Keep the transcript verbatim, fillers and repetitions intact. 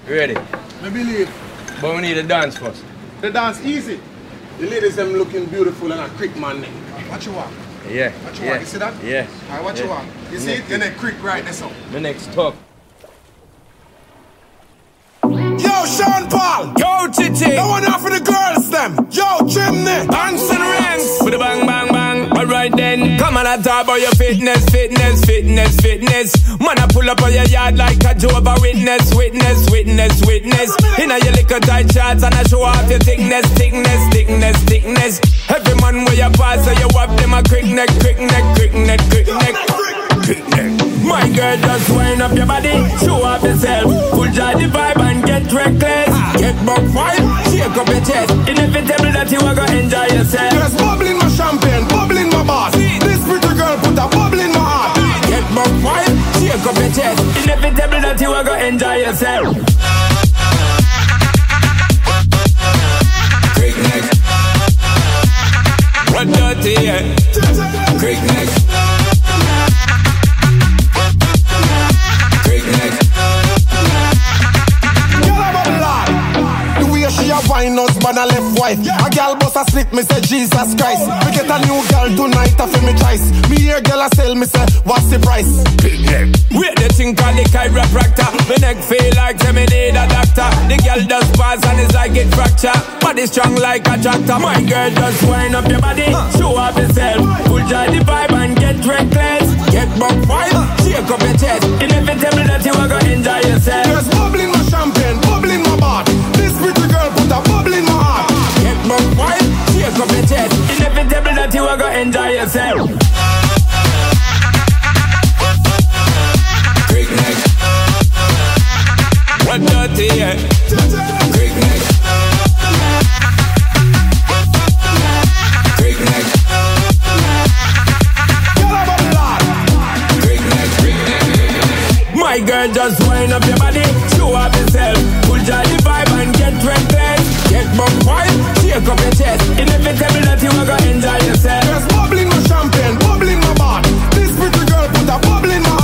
Ready? I believe. But we need a dance first. The dance easy. The ladies them looking beautiful and a creek man neck. What you want? Yeah. What you yeah. want? You see that? Yeah. Alright, what yeah. you want? You see it? Then a creek right there so. The next tough. Yo, Sean Paul! Yo, Chichi! No one off for the girls them! Yo, Chimney! Bangs and rings! With a bang, bang, bang. Alright then. Come on and talk about your fitness, fitness, fitness, fitness. Man, I pull up on your yard like a Jehovah Witness, witness, witness, witness. Inna your little tight shorts and I show off your thickness, thickness, thickness, thickness. Every man where you pass, so you have them a quick neck, quick neck, quick neck, quick neck, quick neck. My girl, just wind up your body, show off yourself. Full joy the vibe and get reckless. Get buck five, shake up your chest. Inevitable that you are gonna enjoy yourself. There's bubble in my champagne, bubble in my boss. This pretty girl put a bubble in my heart. Get buck five, shake up your chest. Inevitable that you are gonna enjoy yourself. Quick neck. What dirty, yeah. Quick neck. She a wine husband a left wife. A girl bust a slip, me say Jesus Christ. We get a new girl tonight, I feel me choice. Me hear girl a sell, me say what's the price? Big neck. Wait the thing called the chiropractor. My neck feel like me need a doctor. The girl does pass and it's like it fracture. Body strong like a tractor. My girl just wind up your body, show off yourself. Full joy the vibe and get reckless. Get buck five, shake up your chest. Inevitable that you are gonna enjoy yourself. There's bubble in my champagne, bubble in my bar. This pretty girl put a bubble in my heart. Get buck five, shake up your chest. Inevitable that you are gonna enjoy yourself. Quick neck. What dirty, yeah. Quick neck. Quick neck. Quick neck. My girl, just wind up your body, show off yourself. Full joy the vibe and get reckless. Get buck five, shake up your chest. Inevitable that you are gonna enjoy yourself. There's bubble in my champagne, bubble in my bar. This pretty girl put a bubble in my